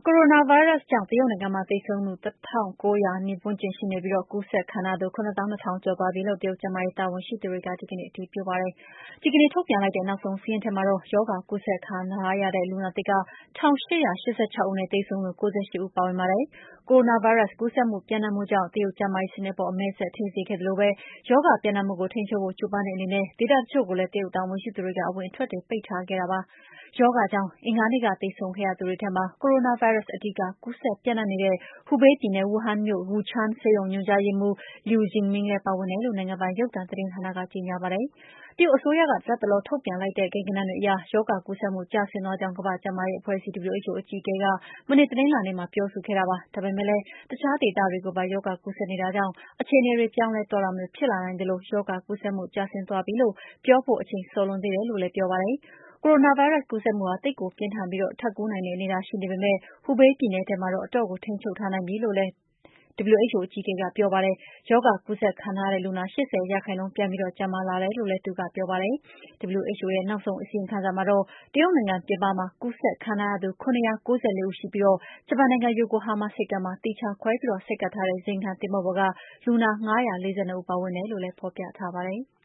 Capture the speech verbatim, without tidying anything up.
ကိုရိုနာဗိုင်းရပ်စ်ကြောင့်တရုတ်နိုင်ငံမှာသေဆုံးသူ တစ်ထောင့်ကိုးရာနီးပါးဝန်းကျင်ရှိနေပြီး ကူးစက်ခံထားရသူ ခုနစ်သောင်းနှစ်ထောင်ကျော်သွားပြီလို့ တရုတ်ကျန်းမာရေးတာဝန်ရှိသူတွေက ဒီကနေ့ အတည်ပြုပါတယ်။ ဒီကနေ့ထုတ်ပြန်လိုက်တဲ့နောက်ဆုံးစာရင်းထဲမှာတော့ ရောဂါကူးစက်ခံထားရတဲ့လူနာသစ်က တစ်ထောင်ရှစ်ရာ၈ဆယ့်ခြောက်ဦးနဲ့ သေဆုံးသူ ကိုးဆယ့်ရှစ်ဦးပါဝင်ပါတယ်။ ကိုရိုနာဗိုင်းရပ်စ်ကူးစက်မှုပျံ့နှံ့မှုကြောင့် တရုတ်ကျန်းမာရေးစနစ်အပေါ် အမဲစက်ထင်စေခဲ့သလို ရောဂါပျံ့နှံ့မှုကိုထိန်းချုပ်ဖို့ကြိုးပမ်းတဲ့အနေနဲ့ ဒေသတချို့ကိုလည်း တရုတ်တာဝန်ရှိသူတွေက အဝင်အထွက်တွေ ပိတ်ထားခဲ့တာပါ။ ရောဂါကြောင့်အင်္ဂါနေ့ကသေဆုံးခဲ့ရသူတွေထဲမှာ ကိုရိုနာဗိုင်းရပ်စ်အဓိကကူးစက်ပျံ့နှံ့နေတဲ့ ဟူဘေးပြည်နယ် ဝူဟန်မြို့ Wuchang ဆေးရုံညွှန်ကြားရေးမှူး Liu Zhiming လည်းပါဝင်တယ်လို့ နိုင်ငံပိုင်ရုပ်သံသတင်းဌာနက ကြေညာပါတယ်။ တရုတ်အစိုးရက လတ်တလောထုတ်ပြန်လိုက်တဲ့ကိန်းဂဏန်းတွေအရ ရောဂါကူးစက်မှုကျဆင်းသွားကြောင်း ကမ္ဘာ့ကျန်းမာရေးအဖွဲ့အစည်း W H O အကြီးအကဲက မနေ့တနင်္လာနေ့မှာပြောဆိုခဲ့တာပါ။ ဒါပေမယ့်လည်း အခြားဒေသတွေကိုပါ ရောဂါကူးစက်နေတာကြောင့် အခြေအနေတွေပြောင်းလဲသွားတာမျိုးဖြစ်လာနိုင်သလို ရောဂါကူးစက်မှုကျဆင်းသွားပြီလို့ပြောဖို့ အချိန်စောလွန်းသေးတယ်လို့လည်းပြောပါတယ်။ ကိုရိုနာဗိုင်းရပ်စ်ကူးစက်မှုဟာ သိပ်ကိုပြင်းထန်ပြီး ထပ်ကူးနိုင်တဲ့အနေအထားရှိနေပေမယ့် ဟူဘေးပြည်နယ်ထဲမှာတော့ အတော့်ကိုထိန်းချုပ်ထားနိုင်ပြီလို့လည်း W H O အကြီးအကဲကပြောပါတယ်။ ရောဂါကူးစက်ခံထားရတဲ့လူနာ ၈၀ ရာခိုင်နှုန်းပြန်ပြီးကျန်းမာလာတယ်လို့လည်း သူကပြောပါတယ်။ W H O ရဲ့နောက်ဆုံးအစီရင်ခံစာမှာတော့ တရုတ်နိုင်ငံပြင်ပမှာ ကူးစက်ခံထားရသူ ၇၉၄ ဦးရှိပြီး ဂျပန်နိုင်ငံ ယိုကိုဟားမားဆိပ်ကမ်းမှာ သီးခြားခွဲပြီးဆိပ်ကပ်ထားတဲ့ ဇိမ်ခံသင်္ဘောပေါ်က လူနာ ၅၄၂ ဦးပါဝင်တယ်လို့လည်းဖော်ပြထားပါတယ်။